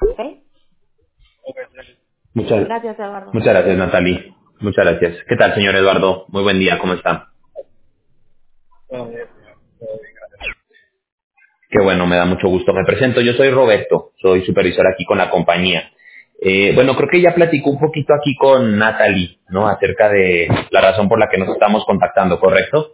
¿Ok? Muchas, Gracias, Eduardo. muchas gracias, Natalie. Muchas gracias. ¿Qué tal, señor Eduardo? Muy buen día, ¿cómo está? Qué bueno, me da mucho gusto. Me presento, yo soy Roberto, soy supervisor aquí con la compañía. Bueno, creo que ya platicó un poquito aquí con Natalie, ¿no? Acerca de la razón por la que nos estamos contactando, ¿correcto?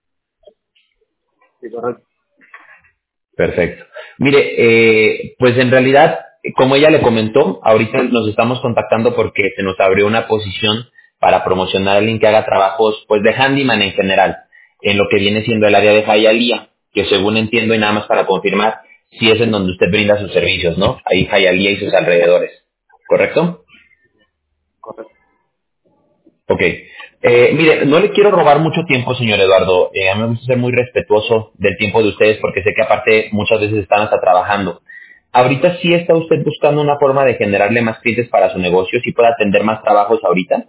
Sí, correcto. Perfecto. Mire, pues en realidad, como ella le comentó, ahorita nos estamos contactando porque se nos abrió una posición para promocionar a alguien que haga trabajos, pues de handyman en general, en lo que viene siendo el área de Hialeah, que según entiendo y nada más para confirmar, sí es en donde usted brinda sus servicios, ¿no? Ahí Hialeah y sus alrededores, ¿correcto? Correcto. Ok. Mire, no le quiero robar mucho tiempo, señor Eduardo. A mí me gusta ser muy respetuoso del tiempo de ustedes porque sé que aparte muchas veces están hasta trabajando. Ahorita sí está usted buscando una forma de generarle más clientes para su negocio, si puede atender más trabajos ahorita.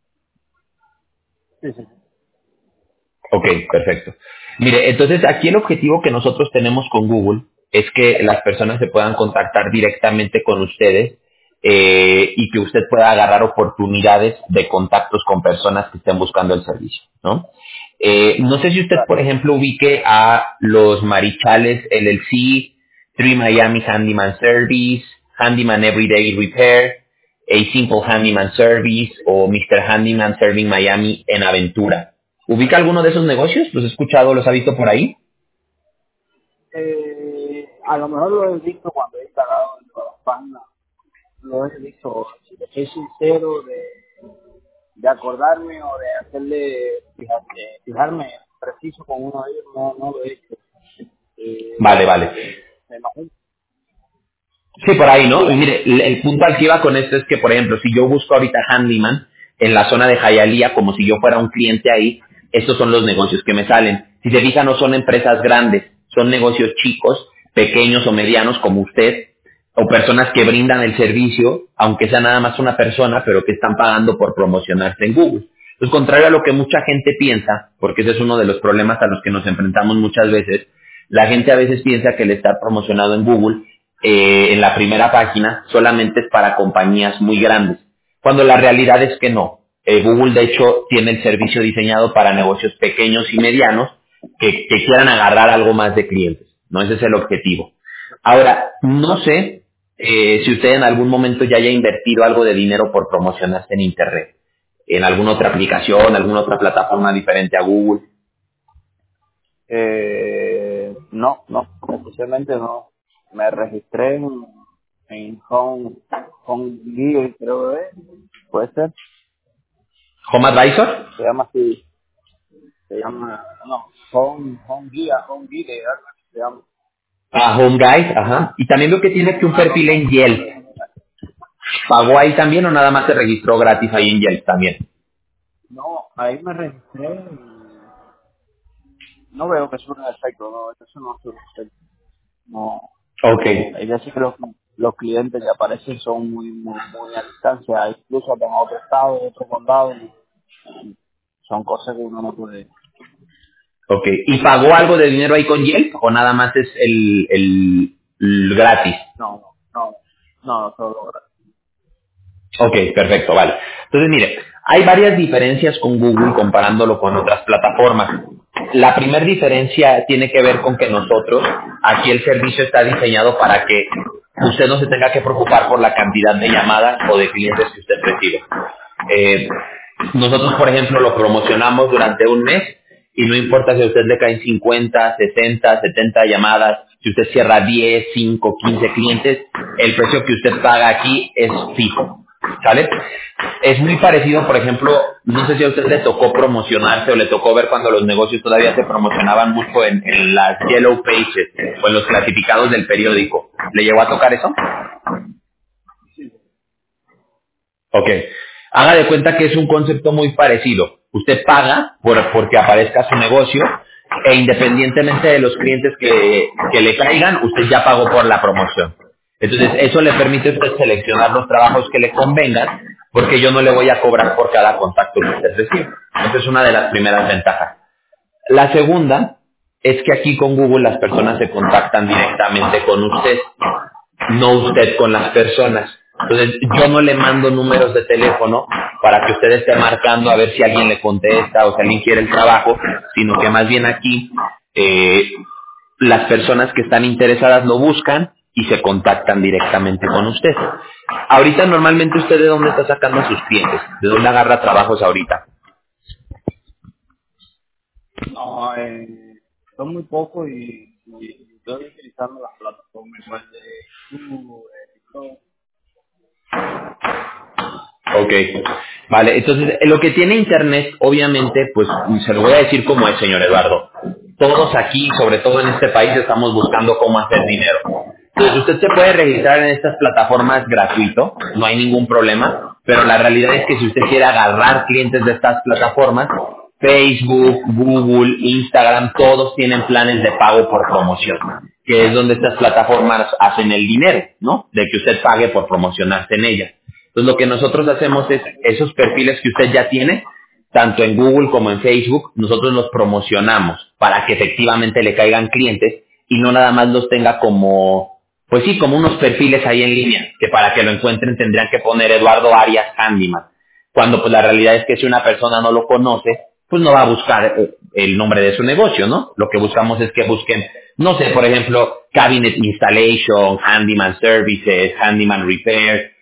Sí, sí. Ok, perfecto. Mire, entonces aquí el objetivo que nosotros tenemos con Google es que las personas se puedan contactar directamente con ustedes y que usted pueda agarrar oportunidades de contactos con personas que estén buscando el servicio, ¿no? No sé si usted, Claro. por ejemplo, ubique a los Marichales LLC, Three Miami Handyman Service, Handyman Everyday Repair, A Simple Handyman Service o Mr. Handyman Serving Miami en Aventura. ¿Ubica alguno de esos negocios? ¿Los he escuchado, los ha visto por ahí? A lo mejor lo he visto cuando he instalado en la página. Lo he visto, si le soy sincero, de acordarme o de fijarme preciso con uno de ellos, no lo he hecho. Vale, vale. Me imagino. Sí, por ahí, ¿no? Y mire, el punto al que iba con esto es que, por ejemplo, si yo busco ahorita handyman en la zona de Hialeah, como si yo fuera un cliente ahí, estos son los negocios que me salen. Si se fija, no son empresas grandes, son negocios chicos, pequeños o medianos como usted, o personas que brindan el servicio, aunque sea nada más una persona, pero que están pagando por promocionarse en Google. Entonces, contrario a lo que mucha gente piensa, porque ese es uno de los problemas a los que nos enfrentamos muchas veces, la gente a veces piensa que el estar promocionado en Google en la primera página solamente es para compañías muy grandes, cuando la realidad es que no. Google, de hecho, tiene el servicio diseñado para negocios pequeños y medianos que quieran agarrar algo más de clientes, ¿no? Ese es el objetivo. Ahora, no sé si usted en algún momento ya haya invertido algo de dinero por promocionarse en Internet, en alguna otra aplicación, alguna otra plataforma diferente a Google. No, especialmente no. Me registré en Home Gear, creo que es. Puede ser. Home Advisor, Se llama así. Se llama, no, Home Gear, algo así se llama. Home Guide, ajá. Y también veo que tiene que un perfil en Yelp. ¿Pagó ahí también o nada más se registró gratis ahí en Yelp también? No, ahí me registré y no veo que surja efecto, no, eso no surge efecto. No, Ok, es decir que los clientes que aparecen son muy a distancia, incluso hasta en otro estado, en otro condado, y son cosas que uno no puede. ok. ¿Y pagó algo de dinero ahí con Yelp o nada más es el gratis? No, solo Ok, perfecto, vale. Entonces, mire, hay varias diferencias con Google comparándolo con otras plataformas. La primera diferencia tiene que ver con que nosotros, aquí el servicio está diseñado para que usted no se tenga que preocupar por la cantidad de llamadas o de clientes que usted recibe. Eh, nosotros, por ejemplo, lo promocionamos durante un mes y no importa si a usted le caen 50, 60, 70 llamadas, si usted cierra 10, 5, 15 clientes, el precio que usted paga aquí es fijo. ¿Sale? Es muy parecido, por ejemplo, no sé si a usted le tocó promocionarse o le tocó ver cuando los negocios todavía se promocionaban mucho en las Yellow Pages o en los clasificados del periódico. ¿Le llegó a tocar eso? Ok. Haga de cuenta que es un concepto muy parecido. Usted paga porque aparezca su negocio e independientemente de los clientes que le caigan, usted ya pagó por la promoción. Entonces, eso le permite a usted seleccionar los trabajos que le convengan porque yo no le voy a cobrar por cada contacto que usted recibe. Esa es una de las primeras ventajas. La segunda es que aquí con Google las personas se contactan directamente con usted. no usted con las personas. Entonces, yo no le mando números de teléfono para que usted esté marcando a ver si alguien le contesta o si alguien quiere el trabajo, sino que más bien aquí las personas que están interesadas lo buscan y se contactan directamente con usted. Ahorita normalmente usted de dónde está sacando a sus clientes, de dónde agarra trabajos ahorita. No, son muy pocos y estoy utilizando las plataformas igual de YouTube, TikTok. Ok, vale, entonces lo que tiene Internet, obviamente, pues se lo voy a decir como es, señor Eduardo. Todos aquí, sobre todo en este país, estamos buscando cómo hacer dinero. Entonces usted se puede registrar en estas plataformas gratuito, no hay ningún problema, pero la realidad es que si usted quiere agarrar clientes de estas plataformas, Facebook, Google, Instagram, todos tienen planes de pago por promoción, que es donde estas plataformas hacen el dinero, ¿no? De que usted pague por promocionarse en ellas. Entonces lo que nosotros hacemos es esos perfiles que usted ya tiene, tanto en Google como en Facebook, nosotros los promocionamos para que efectivamente le caigan clientes y no nada más los tenga como, pues sí, como unos perfiles ahí en línea, que para que lo encuentren tendrían que poner Eduardo Arias Handyman. Cuando pues la realidad es que si una persona no lo conoce, pues no va a buscar el nombre de su negocio, ¿no? Lo que buscamos es que busquen, no sé, por ejemplo, Cabinet Installation, Handyman Services, Handyman Repair,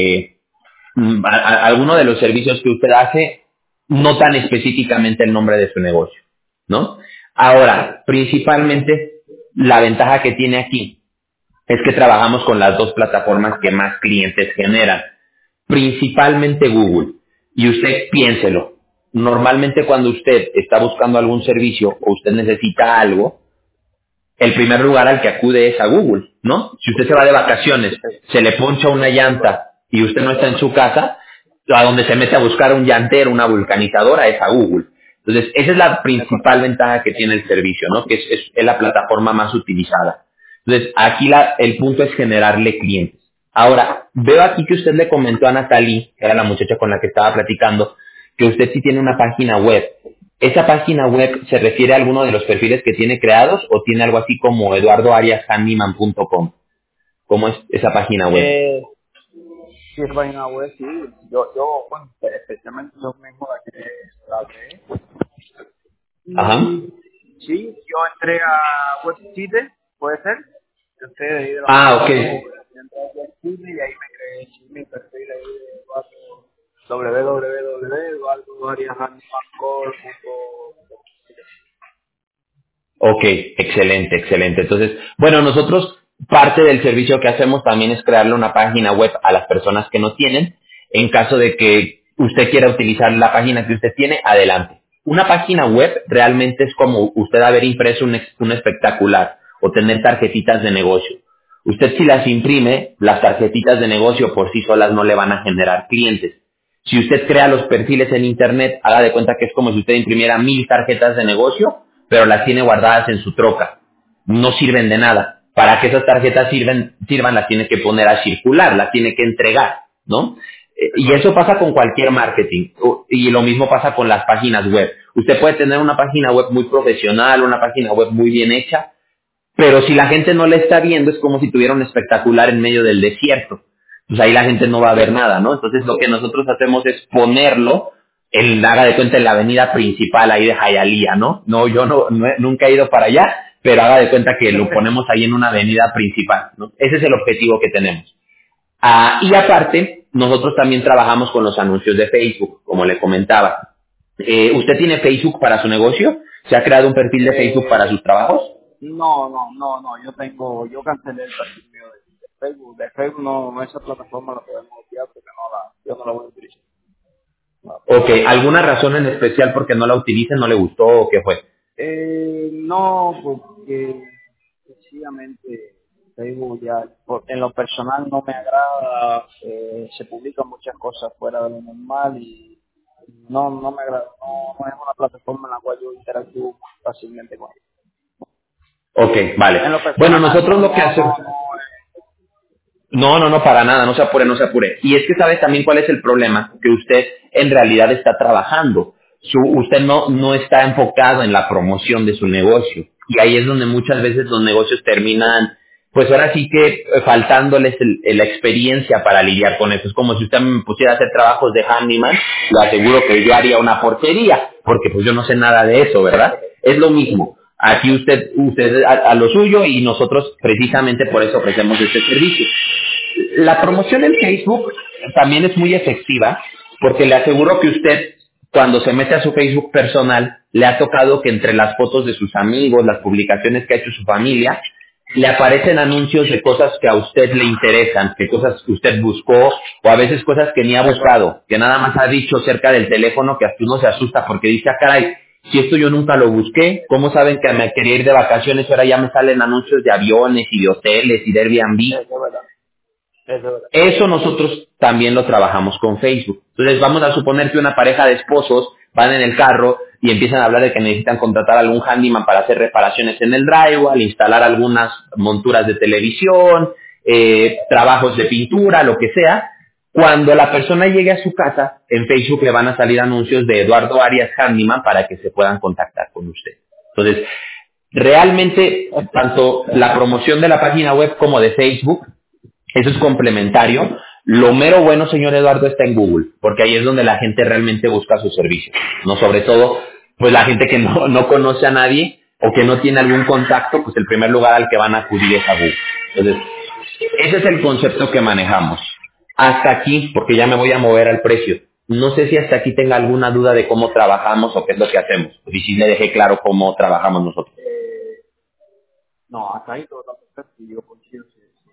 alguno de los servicios que usted hace, no tan específicamente el nombre de su negocio, ¿no? Ahora, principalmente, la ventaja que tiene aquí es que trabajamos con las dos plataformas que más clientes generan, principalmente Google. Y usted piénselo, normalmente cuando usted está buscando algún servicio o usted necesita algo, el primer lugar al que acude es a Google, ¿no? Si usted se va de vacaciones, se le poncha una llanta y usted no está en su casa, a donde se mete a buscar un llantero, una vulcanizadora, es a Google. Entonces, esa es la principal ventaja que tiene el servicio, ¿no? Que es la plataforma más utilizada. Entonces, aquí el punto es generarle clientes. Ahora, veo aquí que usted le comentó a Natalie, que era la muchacha con la que estaba platicando, que usted sí tiene una página web. ¿Esa página web se refiere a alguno de los perfiles que tiene creados o tiene algo así como eduardoariashandyman.com? ¿Cómo es esa página web? Sí, esa página web, sí. Bueno, especialmente yo mismo la creé. Ajá. Y sí, yo entré a WebSite, ¿puede ser? Yo entré de ahí de la Ah, página ok. web, entré a WebSite y ahí me creé mi perfil ahí de www.eduardoariashandyman.com. Ok, excelente, excelente. Entonces, bueno, nosotros parte del servicio que hacemos también es crearle una página web a las personas que no tienen. En caso de que usted quiera utilizar la página que usted tiene, adelante. Una página web realmente es como usted haber impreso un espectacular o tener tarjetitas de negocio. Usted si las imprime, las tarjetitas de negocio por sí solas no le van a generar clientes. Si usted crea los perfiles en Internet, haga de cuenta que es como si usted imprimiera 1000 tarjetas de negocio, pero las tiene guardadas en su troca. No sirven de nada. Para que esas tarjetas sirvan, las tiene que poner a circular, las tiene que entregar, ¿no? Y eso pasa con cualquier marketing. Y lo mismo pasa con las páginas web. Usted puede tener una página web muy profesional, una página web muy bien hecha, pero si la gente no le está viendo, es como si tuviera un espectacular en medio del desierto. Pues ahí la gente no va a ver nada, ¿no? Entonces lo que nosotros hacemos es ponerlo haga de cuenta, en la avenida principal ahí de Hialeah, ¿no? No, yo nunca he ido para allá, pero haga de cuenta que lo ponemos ahí en una avenida principal, ¿no? Ese es el objetivo que tenemos. Y aparte, nosotros también trabajamos con los anuncios de Facebook, como le comentaba. ¿Usted tiene Facebook para su negocio? ¿Se ha creado un perfil de Facebook para sus trabajos? No, yo cancelé el perfil mío de Facebook. De Facebook no, esa plataforma la podemos copiar porque yo no la voy a utilizar. Ok, ¿alguna razón en especial porque no la utilicen, no le gustó o qué fue? No, porque sencillamente Facebook ya, en lo personal no me agrada, se publican muchas cosas fuera de lo normal y no me agrada, no es una plataforma en la cual yo interactúo muy fácilmente con ella. Ok, vale. En lo Bueno, personal, nosotros lo que hacemos... No, para nada, no se apure, no se apure. Y es que sabe también cuál es el problema, que usted en realidad está trabajando. Usted no está enfocado en la promoción de su negocio. Y ahí es donde muchas veces los negocios terminan pues ahora sí que faltándoles la experiencia para lidiar con eso. Es como si usted me pusiera a hacer trabajos de handyman, le aseguro que yo haría una porquería, porque pues yo no sé nada de eso, ¿verdad? Es lo mismo. Aquí usted a lo suyo y nosotros precisamente por eso ofrecemos este servicio. La promoción en Facebook también es muy efectiva porque le aseguro que usted, cuando se mete a su Facebook personal, le ha tocado que entre las fotos de sus amigos, las publicaciones que ha hecho su familia, le aparecen anuncios de cosas que a usted le interesan, que cosas que usted buscó, o a veces cosas que ni ha buscado, que nada más ha dicho cerca del teléfono, que hasta uno se asusta porque dice, ah, caray, si esto yo nunca lo busqué, ¿cómo saben que me quería ir de vacaciones y ahora ya me salen anuncios de aviones y de hoteles y de Airbnb? Eso es verdad. Eso es verdad. Eso nosotros también lo trabajamos con Facebook. Entonces vamos a suponer que una pareja de esposos van en el carro y empiezan a hablar de que necesitan contratar algún handyman para hacer reparaciones en el drywall, instalar algunas monturas de televisión, trabajos de pintura, lo que sea. Cuando la persona llegue a su casa, en Facebook le van a salir anuncios de Eduardo Arias Handyman para que se puedan contactar con usted. Entonces, realmente, tanto la promoción de la página web como de Facebook, eso es complementario. Lo mero bueno, señor Eduardo, está en Google, porque ahí es donde la gente realmente busca su servicio. No, sobre todo, pues la gente que no conoce a nadie o que no tiene algún contacto, pues el primer lugar al que van a acudir es a Google. Entonces, ese es el concepto que manejamos. Hasta aquí, porque ya me voy a mover al precio. No sé si hasta aquí tenga alguna duda de cómo trabajamos o qué es lo que hacemos. Y si le dejé claro cómo trabajamos nosotros. No, hasta ahí todo está perfecto y yo coincido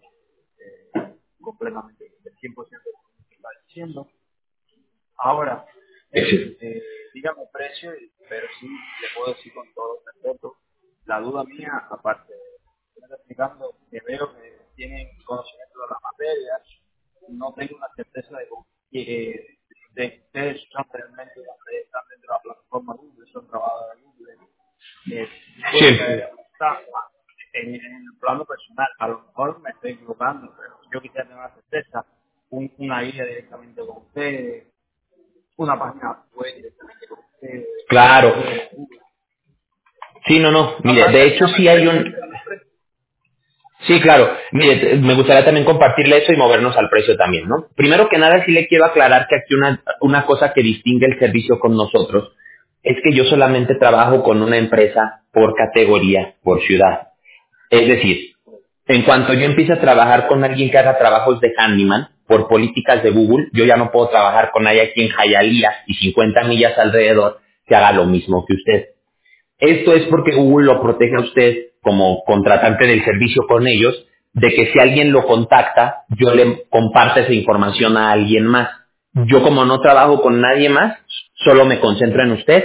completamente el 100% de lo que está diciendo. Ahora, Sí. dígame precio, pero sí le puedo decir con todo respeto. La duda mía, aparte de estar explicando que veo que tienen conocimiento de la materia, no tengo una certeza de que ustedes son realmente están dentro de la plataforma Google, son trabajadores de Google. Sí. Está en el plano personal, a lo mejor me estoy equivocando, pero yo quisiera tener una certeza, una guía directamente con ustedes, una página web directamente con ustedes. Claro. Sí, no. Mire, de Aparte, hecho dígame sí el hay precio, un... dígame el precio. Sí, claro. Mire, me gustaría también compartirle eso y movernos al precio también, ¿no? Primero que nada, sí le quiero aclarar que aquí una cosa que distingue el servicio con nosotros es que yo solamente trabajo con una empresa por categoría, por ciudad. Es decir, en cuanto yo empiece a trabajar con alguien que haga trabajos de handyman, por políticas de Google, yo ya no puedo trabajar con alguien aquí en Hialeah y 50 millas alrededor que haga lo mismo que usted. Esto es porque Google lo protege a usted como contratante del servicio con ellos, de que si alguien lo contacta, yo le comparto esa información a alguien más. Yo como no trabajo con nadie más, solo me concentro en usted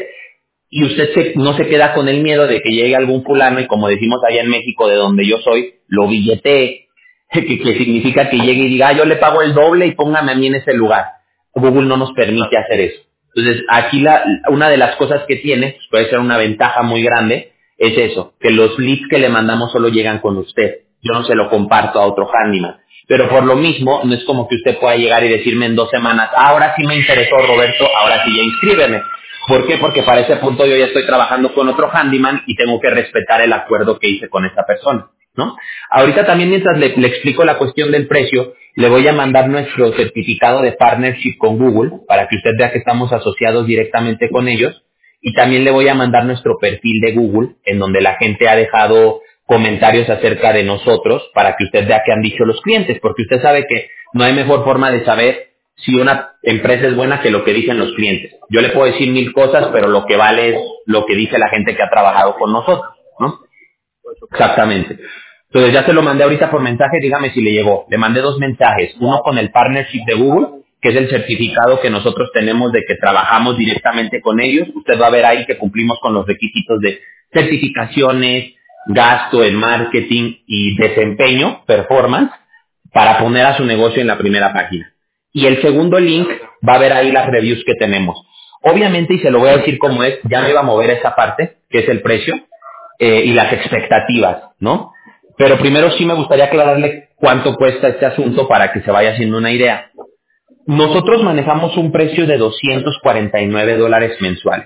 y usted no se queda con el miedo de que llegue algún fulano y como decimos allá en México, de donde yo soy, lo billetee, que significa que llegue y diga, yo le pago el doble y póngame a mí en ese lugar. Google no nos permite hacer eso. Entonces, aquí una de las cosas que tiene, pues puede ser una ventaja muy grande, es eso, que los leads que le mandamos solo llegan con usted. Yo no se lo comparto a otro handyman. Pero por lo mismo, no es como que usted pueda llegar y decirme en 2 semanas, ahora sí me interesó Roberto, ahora sí ya inscríbeme. ¿Por qué? Porque para ese punto yo ya estoy trabajando con otro handyman y tengo que respetar el acuerdo que hice con esa persona, ¿no? Ahorita también mientras le explico la cuestión del precio, le voy a mandar nuestro certificado de partnership con Google para que usted vea que estamos asociados directamente con ellos y también le voy a mandar nuestro perfil de Google en donde la gente ha dejado comentarios acerca de nosotros para que usted vea qué han dicho los clientes, porque usted sabe que no hay mejor forma de saber si una empresa es buena que lo que dicen los clientes. Yo le puedo decir 1000 cosas, pero lo que vale es lo que dice la gente que ha trabajado con nosotros, ¿no? Exactamente. Entonces ya se lo mandé ahorita por mensaje, dígame si le llegó. Le mandé 2 mensajes, uno con el partnership de Google, que es el certificado que nosotros tenemos de que trabajamos directamente con ellos. Usted va a ver ahí que cumplimos con los requisitos de certificaciones, gasto en marketing y desempeño, performance, para poner a su negocio en la primera página. Y el segundo link va a ver ahí las reviews que tenemos. Obviamente, y se lo voy a decir cómo es, ya me iba a mover esa parte, que es el precio, y las expectativas, ¿no? Pero primero sí me gustaría aclararle cuánto cuesta este asunto para que se vaya haciendo una idea. Nosotros manejamos un precio de $249 mensuales.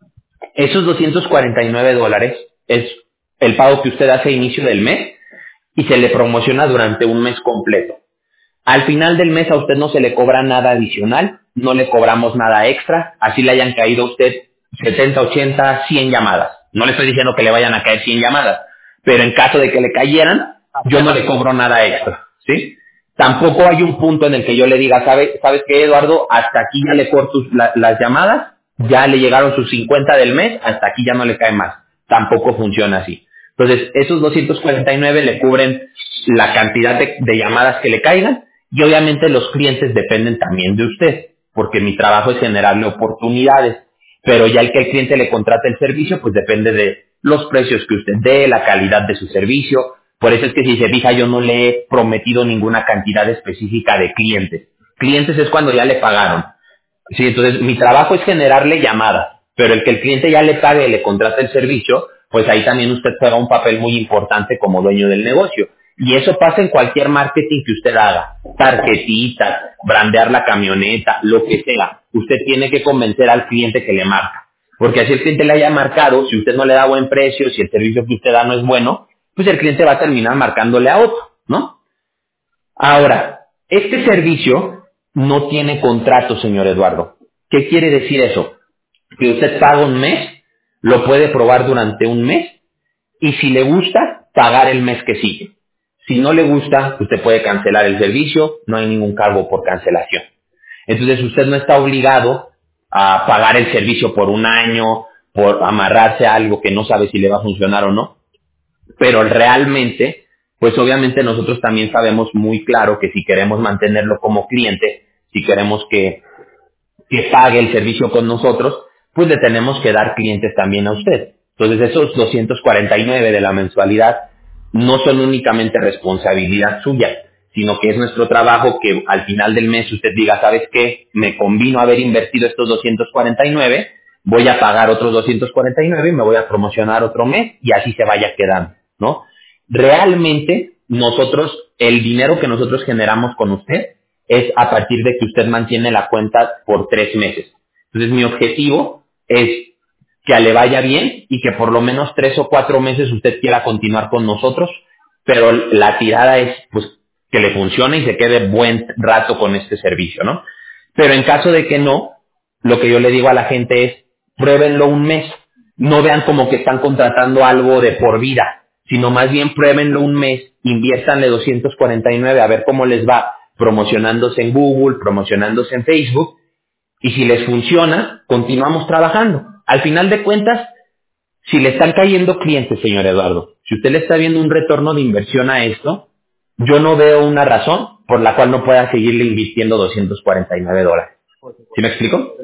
Esos $249 es el pago que usted hace a inicio del mes y se le promociona durante un mes completo. Al final del mes a usted no se le cobra nada adicional, no le cobramos nada extra, así le hayan caído a usted 70, 80, 100 llamadas. No le estoy diciendo que le vayan a caer 100 llamadas, pero en caso de que le cayeran, yo no le cobro nada extra, ¿sí? Tampoco hay un punto en el que yo le diga, ¿sabes qué, Eduardo? Hasta aquí ya le corto las llamadas, ya le llegaron sus 50 del mes, hasta aquí ya no le cae más. Tampoco funciona así. Entonces, esos 249 le cubren la cantidad de llamadas que le caigan y obviamente los clientes dependen también de usted, porque mi trabajo es generarle oportunidades, pero ya el que el cliente le contrate el servicio, pues depende de los precios que usted dé, la calidad de su servicio. Por eso es que si se fija, yo no le he prometido ninguna cantidad específica de clientes. Clientes es cuando ya le pagaron. Sí, entonces mi trabajo es generarle llamadas, pero el que el cliente ya le pague y le contrate el servicio, pues ahí también usted juega un papel muy importante como dueño del negocio. Y eso pasa en cualquier marketing que usted haga, tarjetitas, brandear la camioneta, lo que sea. Usted tiene que convencer al cliente que le marca. Porque así el cliente le haya marcado, si usted no le da buen precio, si el servicio que usted da no es bueno, pues el cliente va a terminar marcándole a otro, ¿no? Ahora, este servicio no tiene contrato, señor Eduardo. ¿Qué quiere decir eso? Que usted paga un mes, lo puede probar durante un mes y si le gusta, pagar el mes que sigue. Si no le gusta, usted puede cancelar el servicio, no hay ningún cargo por cancelación. Entonces usted no está obligado a pagar el servicio por un año, por amarrarse a algo que no sabe si le va a funcionar o no, pero realmente, pues obviamente nosotros también sabemos muy claro que si queremos mantenerlo como cliente, si queremos que pague el servicio con nosotros, pues le tenemos que dar clientes también a usted. Entonces esos 249 de la mensualidad no son únicamente responsabilidad suya, sino que es nuestro trabajo que al final del mes usted diga, ¿sabes qué? Me convino haber invertido estos 249, voy a pagar otros 249 y me voy a promocionar otro mes y así se vaya quedando, ¿no? Realmente nosotros, el dinero que nosotros generamos con usted es a partir de que usted mantiene la cuenta por 3 meses. Entonces mi objetivo es que le vaya bien y que por lo menos 3 o 4 meses usted quiera continuar con nosotros, pero la tirada es pues que le funcione y se quede buen rato con este servicio, ¿no? Pero en caso de que no, lo que yo le digo a la gente es pruébenlo un mes, no vean como que están contratando algo de por vida, sino más bien pruébenlo un mes, inviértanle 249 a ver cómo les va promocionándose en Google, promocionándose en Facebook, y si les funciona, continuamos trabajando. Al final de cuentas, si le están cayendo clientes, señor Eduardo, si usted le está viendo un retorno de inversión a esto, yo no veo una razón por la cual no pueda seguirle invirtiendo $249. ¿Sí me explico?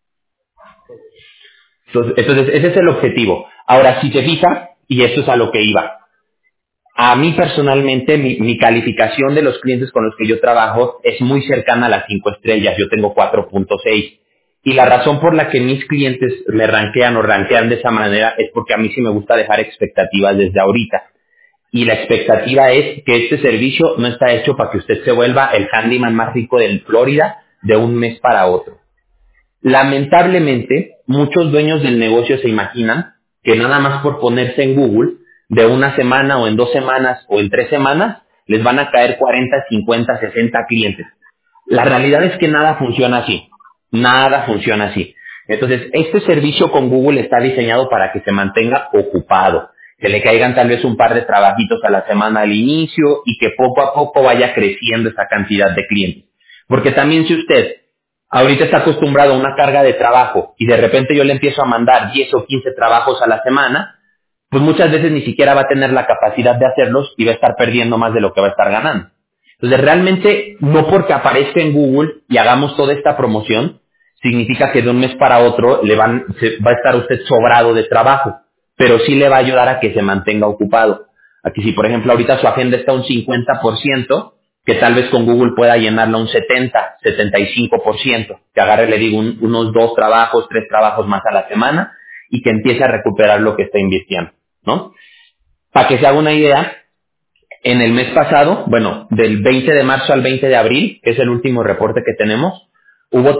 Entonces, ese es el objetivo. Ahora, si se fija, y esto es a lo que iba, a mí personalmente, mi calificación de los clientes con los que yo trabajo es muy cercana a las 5 estrellas. Yo tengo 4.6. Y la razón por la que mis clientes me rankean o rankean de esa manera es porque a mí sí me gusta dejar expectativas desde ahorita. Y la expectativa es que este servicio no está hecho para que usted se vuelva el handyman más rico de Florida de un mes para otro. Lamentablemente, muchos dueños del negocio se imaginan que nada más por ponerse en Google, de una semana o en 2 semanas o en 3 semanas, les van a caer 40, 50, 60 clientes. La realidad es que nada funciona así. Nada funciona así. Entonces, este servicio con Google está diseñado para que se mantenga ocupado, que le caigan tal vez un par de trabajitos a la semana al inicio y que poco a poco vaya creciendo esa cantidad de clientes. Porque también si usted ahorita está acostumbrado a una carga de trabajo y de repente yo le empiezo a mandar 10 o 15 trabajos a la semana, pues muchas veces ni siquiera va a tener la capacidad de hacerlos y va a estar perdiendo más de lo que va a estar ganando. Entonces realmente no porque aparezca en Google y hagamos toda esta promoción, significa que de un mes para otro va a estar usted sobrado de trabajo, pero sí le va a ayudar a que se mantenga ocupado. Aquí si por ejemplo ahorita su agenda está un 50%, que tal vez con Google pueda llenarla un 70, 75%, que agarre, le digo, unos 2 trabajos, 3 trabajos más a la semana y que empiece a recuperar lo que está invirtiendo, ¿no? Para que se haga una idea, en el mes pasado, bueno, del 20 de marzo al 20 de abril, que es el último reporte que tenemos, hubo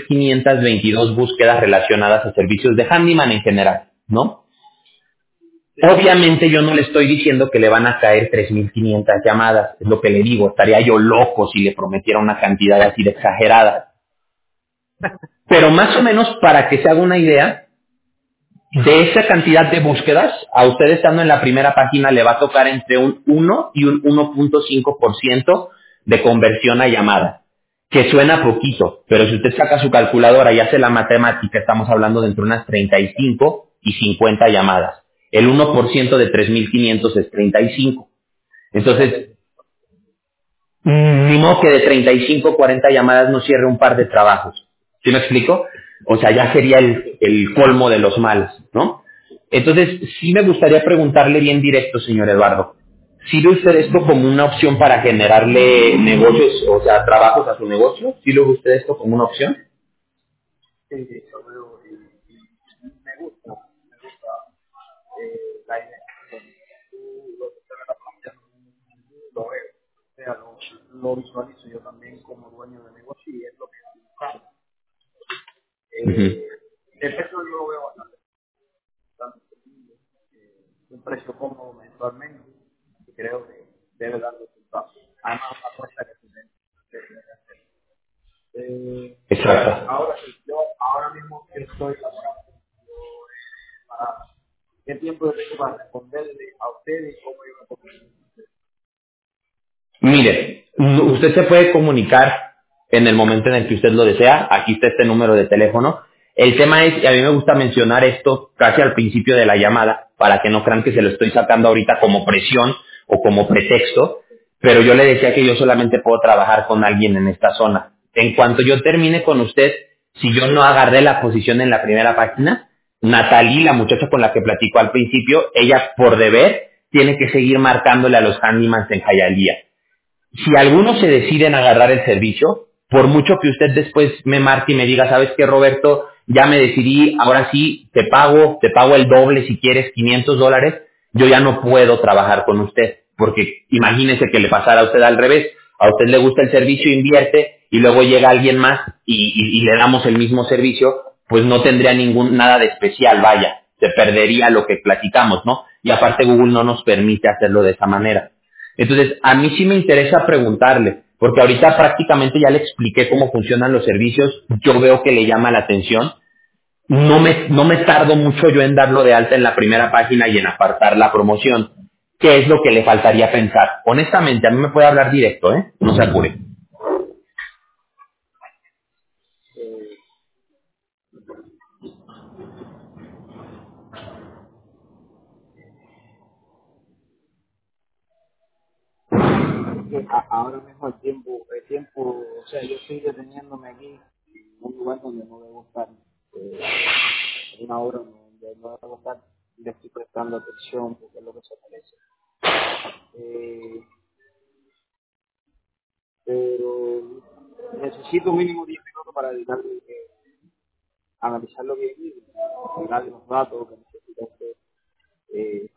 3.522 búsquedas relacionadas a servicios de handyman en general, ¿no? Obviamente yo no le estoy diciendo que le van a caer 3.500 llamadas, es lo que le digo, estaría yo loco si le prometiera una cantidad así de exagerada. Pero más o menos para que se haga una idea, de esa cantidad de búsquedas, a usted estando en la primera página le va a tocar entre un 1 y un 1.5% de conversión a llamada, que suena poquito, pero si usted saca su calculadora y hace la matemática, estamos hablando de entre unas 35 y 50 llamadas. El 1% de 3.500 es 35. Entonces, ni modo que de 35 40 llamadas no cierre un par de trabajos. ¿Sí me explico? O sea, ya sería el colmo de los males, ¿no? Entonces, sí me gustaría preguntarle bien directo, señor Eduardo. ¿Sí ve usted esto como una opción para generarle negocios, o sea, trabajos a su negocio? ¿Sí lo ve usted esto como una opción? Sí, lo veo y me gusta la idea. Tú lo que te estás planteando, lo veo. O sea, lo visualizo yo también como dueño de negocio y es lo que estoy buscando. Ujú. El precio yo lo veo bastante un precio cómodo mensualmente y creo que debe dar resultados. Además, una cuenta que se debe hacer. Exacto. Ahora sí, yo ahora mismo estoy laborando. Para, ¿qué tiempo yo tengo para responderle a ustedes y cómo yo me comunico? Mire, usted se puede comunicar en el momento en el que usted lo desea. Aquí está este número de teléfono. El tema es, y a mí me gusta mencionar esto casi al principio de la llamada, para que no crean que se lo estoy sacando ahorita como presión o como pretexto, pero yo le decía que yo solamente puedo trabajar con alguien en esta zona. En cuanto yo termine con usted, si yo no agarré la posición en la primera página, Natalie, la muchacha con la que platicó al principio, ella por deber tiene que seguir marcándole a los handymans en Hialeah. Si algunos se deciden a agarrar el servicio, por mucho que usted después me marque y me diga, ¿sabes qué, Roberto? Ya me decidí, ahora sí, te pago el doble si quieres, $500, yo ya no puedo trabajar con usted, porque imagínese que le pasara a usted al revés, a usted le gusta el servicio, invierte, y luego llega alguien más y le damos el mismo servicio, pues no tendría nada de especial, vaya, se perdería lo que platicamos, ¿no? Y aparte Google no nos permite hacerlo de esa manera. Entonces, a mí sí me interesa preguntarle, porque ahorita prácticamente ya le expliqué cómo funcionan los servicios, yo veo que le llama la atención, no me tardo mucho yo en darlo de alta en la primera página y en apartar la promoción. ¿Qué es lo que le faltaría pensar? Honestamente, a mí me puede hablar directo, ¿eh? No se apure. Que ahora mismo el tiempo, o sea, yo estoy deteniéndome aquí en un lugar donde no debo estar, en una hora donde no debo estar, le estoy prestando atención porque es lo que se merece. Eh, pero necesito mínimo 10 minutos para dedicarle, analizarlo bien y darle los datos que necesita usted. Eh,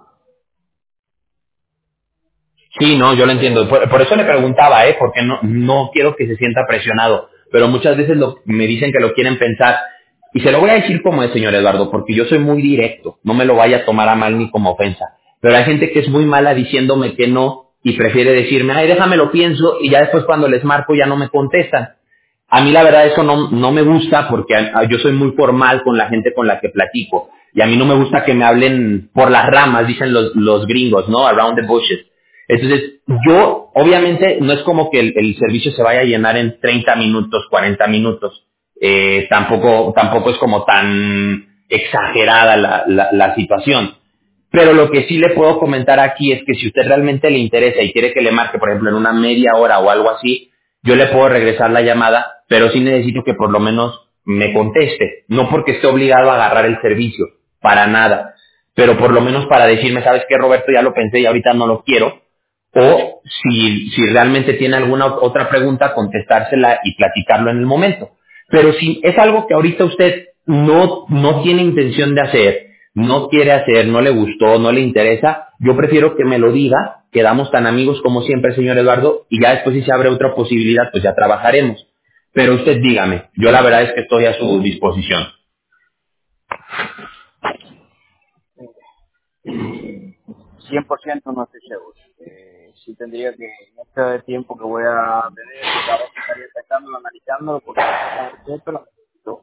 Sí, no, yo lo entiendo. Por eso le preguntaba, ¿eh? Porque no quiero que se sienta presionado. Pero muchas veces me dicen que lo quieren pensar. Y se lo voy a decir como es, señor Eduardo, porque yo soy muy directo. No me lo vaya a tomar a mal ni como ofensa. Pero hay gente que es muy mala diciéndome que no y prefiere decirme, ay, déjame lo pienso, y ya después cuando les marco ya no me contestan. A mí la verdad eso no me gusta porque yo soy muy formal con la gente con la que platico. Y a mí no me gusta que me hablen por las ramas, dicen los gringos, ¿no? Around the bushes. Entonces, yo, obviamente, no es como que el servicio se vaya a llenar en 30 minutos, 40 minutos. Tampoco es como tan exagerada la situación. Pero lo que sí le puedo comentar aquí es que si usted realmente le interesa y quiere que le marque, por ejemplo, en una media hora o algo así, yo le puedo regresar la llamada, pero sí necesito que por lo menos me conteste. No porque esté obligado a agarrar el servicio, para nada. Pero por lo menos para decirme, ¿sabes qué, Roberto? Ya lo pensé y ahorita no lo quiero. O si realmente tiene alguna otra pregunta, contestársela y platicarlo en el momento. Pero si es algo que ahorita usted no tiene intención de hacer, no quiere hacer, no le gustó, no le interesa, yo prefiero que me lo diga, quedamos tan amigos como siempre, señor Eduardo, y ya después si se abre otra posibilidad, pues ya trabajaremos. Pero usted dígame, yo la verdad es que estoy a su disposición. 100% no estoy seguro. Sí tendría que, en este tiempo que voy a tener, cada vez estaría pensando, analizándolo, porque pero necesito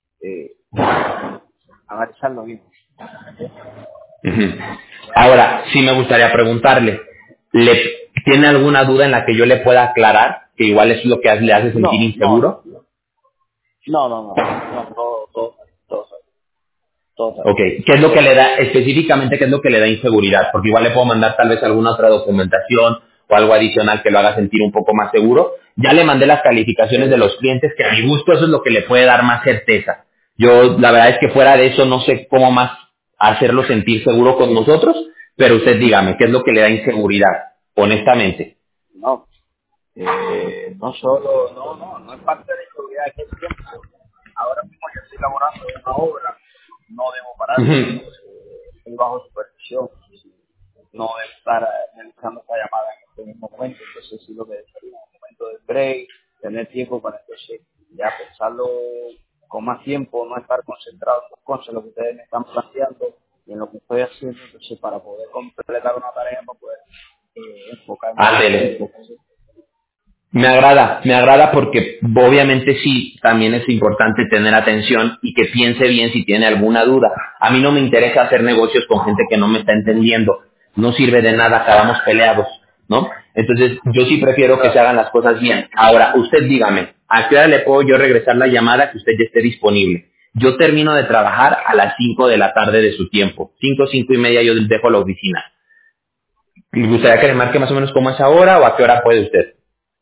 analizarlo bien. Ujú. Ahora, sí me gustaría preguntarle, ¿tiene alguna duda en la que yo le pueda aclarar? Que igual es lo que le hace sentir No, no, inseguro. todo está Ok, bien. ¿qué es lo que le da, específicamente, qué es lo que le da inseguridad? Porque igual le puedo mandar tal vez alguna otra documentación o algo adicional que lo haga sentir un poco más seguro. Ya le mandé las calificaciones de los clientes, que a mi gusto eso es lo que le puede dar más certeza. Yo, la verdad es que fuera de eso no sé cómo más hacerlo sentir seguro con nosotros, pero usted dígame, ¿qué es lo que le da inseguridad? Honestamente. No, no solo, no es parte de la seguridad que es tiempo. Ahora mismo yo estoy laborando en una obra, no debo parar porque Ujú. estoy bajo supervisión, no debo estar realizando esta llamada en este mismo momento, entonces sí lo que desearía en un momento de break, tener tiempo para entonces ya pensarlo con más tiempo, no estar concentrado en las cosas, lo que ustedes me están planteando y en lo que estoy haciendo, entonces para poder completar una tarea, para poder enfocarme en Ándele. eso. Me agrada porque obviamente sí, también es importante tener atención y que piense bien si tiene alguna duda. A mí no me interesa hacer negocios con gente que no me está entendiendo. No sirve de nada, acabamos peleados, ¿no? Entonces, yo sí prefiero que se hagan las cosas bien. Ahora, usted dígame, ¿a qué hora le puedo yo regresar la llamada que usted ya esté disponible? Yo termino de trabajar a las 5 de la tarde de su tiempo. 5, 5 y media yo dejo la oficina. ¿Le gustaría que le marque más o menos como es ahora o a qué hora puede usted?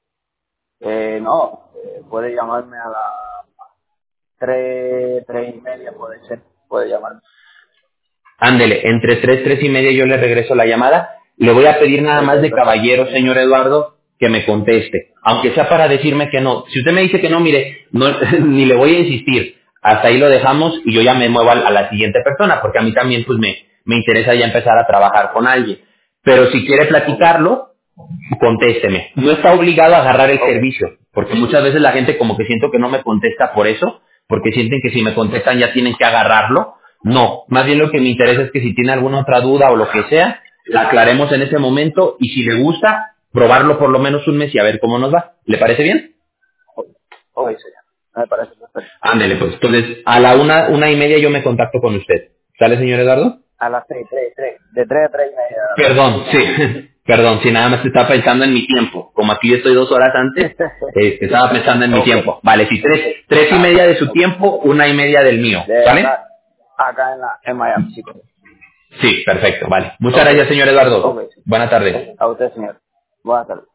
No, puede llamarme a las 3 y media, puede ser, puede llamarme. Ándele, entre 3, 3 y media yo le regreso la llamada. Le voy a pedir nada Ok, más de perfecto. caballero, señor Eduardo, que me conteste. Aunque sea para decirme que no. Si usted me dice que no, mire, no, ni le voy a insistir. Hasta ahí lo dejamos y yo ya me muevo a la siguiente persona, porque a mí también pues me interesa ya empezar a trabajar con alguien. Pero si quiere Ok, platicarlo, contésteme. No está obligado a agarrar el ok, servicio, porque muchas veces la gente como que siento que no me contesta por eso, porque sienten que si me contestan ya tienen que agarrarlo. No, más bien lo que me interesa es que si tiene alguna otra duda o lo que sea, la aclaremos en ese momento y si le gusta, probarlo por lo menos un mes y a ver cómo nos va. ¿Le parece bien? ok, ok, señor. Me parece perfecto. Ándele, pues. Entonces, a la una y media yo me contacto con usted. ¿Sale, señor Eduardo? A las 3, de 3 a 3 y media. Perdón, sí, perdón, si nada más estaba pensando en mi tiempo. Como aquí estoy 2 horas antes, estaba pensando en mi Ok, tiempo. Vale, si tres y media de su ok. tiempo, una y media del mío. De ¿Vale? acá en Miami, sí. Sí, perfecto, vale. Muchas Ok, gracias, señor Eduardo. ok. Buena tarde. A usted, señor. Buenas tardes.